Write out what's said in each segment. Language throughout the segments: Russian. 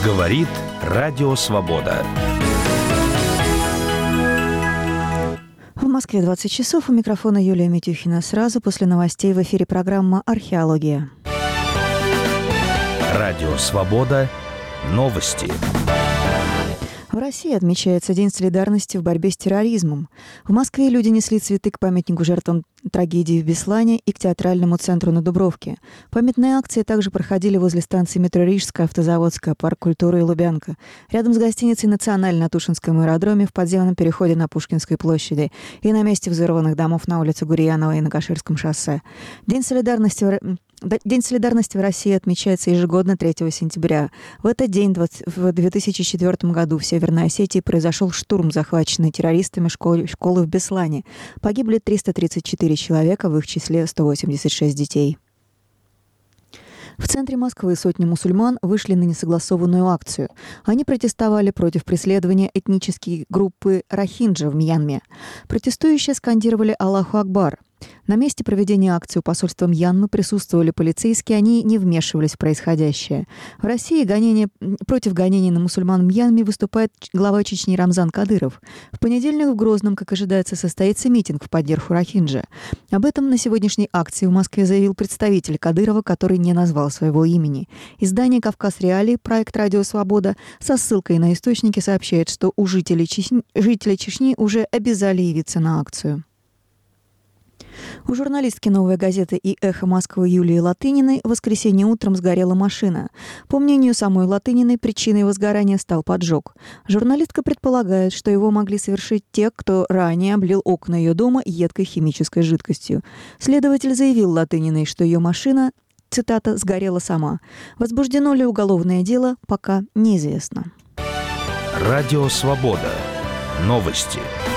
Говорит Радио Свобода. В Москве 20 часов. У микрофона Юлия Митюхина. Сразу после новостей в эфире программа «Археология». Радио Свобода. Новости. В России отмечается День солидарности в борьбе с терроризмом. В Москве люди несли цветы к памятнику жертвам трагедии в Беслане и к театральному центру на Дубровке. Памятные акции также проходили возле станции метро Рижская, Автозаводская, Парк культуры и Лубянка. Рядом с гостиницей «Националь» на Тушинском аэродроме, в подземном переходе на Пушкинской площади и на месте взорванных домов на улице Гурьянова и на Каширском шоссе. День солидарности в России отмечается ежегодно 3 сентября. В этот день, в 2004 году, в Северной Осетии произошел штурм, захваченный террористами школы в Беслане. Погибли 334 человека, в их числе 186 детей. В центре Москвы сотни мусульман вышли на несогласованную акцию. Они протестовали против преследования этнической группы рохинджа в Мьянме. Протестующие скандировали «Аллаху Акбар». На месте проведения акции у посольства Мьянмы присутствовали полицейские, они не вмешивались в происходящее. В России против гонений на мусульман в Мьянме выступает глава Чечни Рамзан Кадыров. В понедельник в Грозном, как ожидается, состоится митинг в поддержку рохинджа. Об этом на сегодняшней акции в Москве заявил представитель Кадырова, который не назвал своего имени. Издание «Кавказ Реалии», проект «Радио Свобода», со ссылкой на источники сообщает, что жители Чечни уже обязали явиться на акцию. У журналистки «Новой газеты» и «Эхо Москвы» Юлии Латыниной в воскресенье утром сгорела машина. По мнению самой Латыниной, причиной возгорания стал поджог. Журналистка предполагает, что его могли совершить те, кто ранее облил окна ее дома едкой химической жидкостью. Следователь заявил Латыниной, что ее машина, цитата, «сгорела сама». Возбуждено ли уголовное дело, пока неизвестно. Радио Свобода. Новости.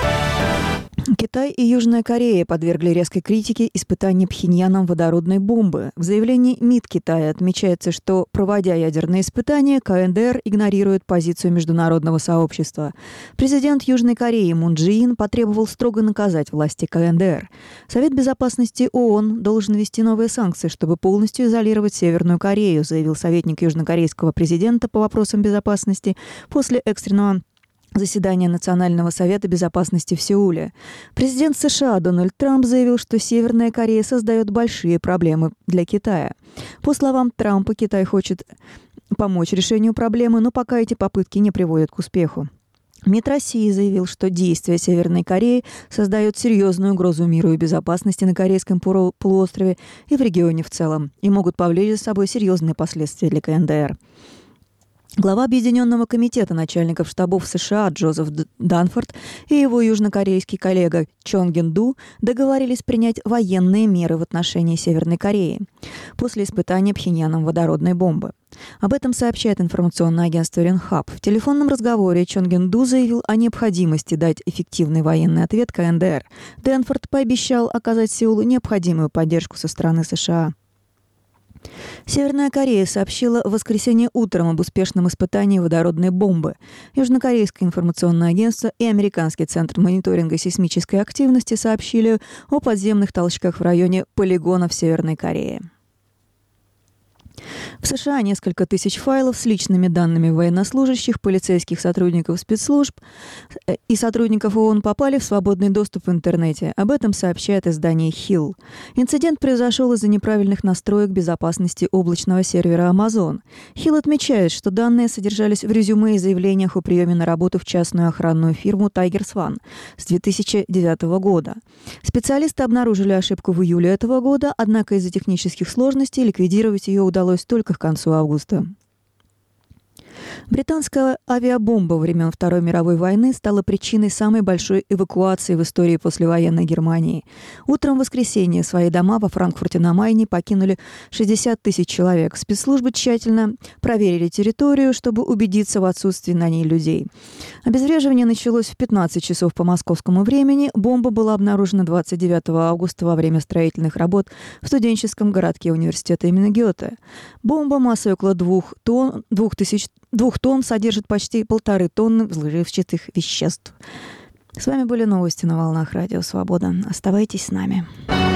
Китай и Южная Корея подвергли резкой критике испытания Пхеньяном водородной бомбы. В заявлении МИД Китая отмечается, что, проводя ядерные испытания, КНДР игнорирует позицию международного сообщества. Президент Южной Кореи Мун Чжэ Ин потребовал строго наказать власти КНДР. Совет безопасности ООН должен ввести новые санкции, чтобы полностью изолировать Северную Корею, заявил советник южнокорейского президента по вопросам безопасности после экстренного заседание Национального совета безопасности в Сеуле. Президент США Дональд Трамп заявил, что Северная Корея создает большие проблемы для Китая. По словам Трампа, Китай хочет помочь решению проблемы, но пока эти попытки не приводят к успеху. МИД России заявил, что действия Северной Кореи создают серьезную угрозу миру и безопасности на Корейском полуострове и в регионе в целом и могут повлечь за собой серьезные последствия для КНДР. Глава Объединенного комитета начальников штабов США Джозеф Данфорд и его южнокорейский коллега Чон Ген Ду договорились принять военные меры в отношении Северной Кореи после испытания Пхеньяном водородной бомбы. Об этом сообщает информационное агентство Ренхап. В телефонном разговоре Чон Ген Ду заявил о необходимости дать эффективный военный ответ КНДР. Данфорд пообещал оказать Сеулу необходимую поддержку со стороны США. Северная Корея сообщила в воскресенье утром об успешном испытании водородной бомбы. Южнокорейское информационное агентство и Американский центр мониторинга сейсмической активности сообщили о подземных толчках в районе полигона в Северной Корее. В США несколько тысяч файлов с личными данными военнослужащих, полицейских сотрудников спецслужб и сотрудников ООН попали в свободный доступ в интернете. Об этом сообщает издание Hill. Инцидент произошел из-за неправильных настроек безопасности облачного сервера Amazon. Hill отмечает, что данные содержались в резюме и заявлениях о приеме на работу в частную охранную фирму Tiger Swan с 2009 года. Специалисты обнаружили ошибку в июле этого года, однако из-за технических сложностей ликвидировать ее удалось только к концу августа. Британская авиабомба времен Второй мировой войны стала причиной самой большой эвакуации в истории послевоенной Германии. Утром в воскресенье свои дома во Франкфурте на Майне покинули 60 тысяч человек. Спецслужбы тщательно проверили территорию, чтобы убедиться в отсутствии на ней людей. Обезвреживание началось в 15 часов по московскому времени. Бомба была обнаружена 29 августа во время строительных работ в студенческом городке университета имени Гёте. Бомба массой около 2 тонн содержит почти 1,5 тонны взрывчатых веществ. С вами были новости на волнах Радио Свобода. Оставайтесь с нами.